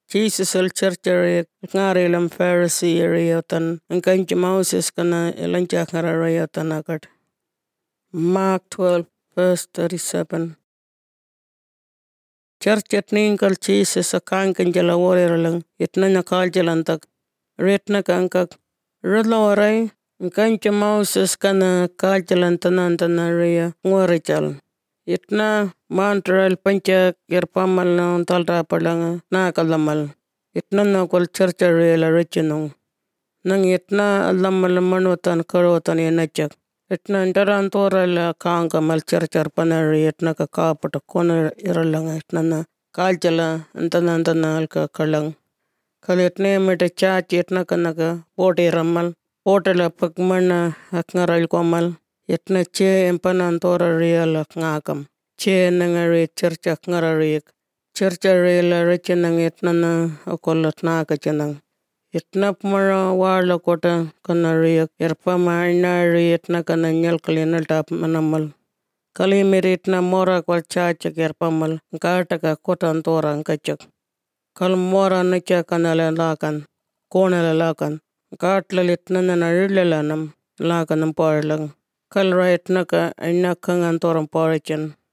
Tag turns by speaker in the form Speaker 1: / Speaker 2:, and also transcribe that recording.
Speaker 1: Jesus al church ngarelam Pharisee ariyatan ang kanji Moses kana ilancha ngararayatan akad. Mark 12 verse 37. Church at ninkal Jesus a kankan jala wariralang itna nakal jalantak retna kankak rudlawaray ang kanji Moses kana kal jalantanantana riya ngwarichal. Itna mantral pancha gerpamal na talra palanga na kalamal. Itna na kwal churcha rela rechinong. Nang itna alamal manutan karotan yanachak. Itna ndaran tora la kaanga mal churchar panari itna ka kapata kona iralanga itna na kaljala antana alka kalang. Kalitne mita chachi itna kanaka poti ramal. Potala pagmana akngaral komal. Itna che empanan tora real ngakam. Che nangari church akngarariak. Church real rechinang itna na akolat naka chanang. Itna pumara warla kota kanariak. Irpama inari itna kananyal kalinal tap manamal. Kalimiri itna mora kwal chachak irpamal. Ngataka kota antora ngachak. Kal mora nacha kanala lakan. Konala lakan. Katlalit na narilalanam lakan ng parlang. Kal right na ka ay nakangan torang parichan.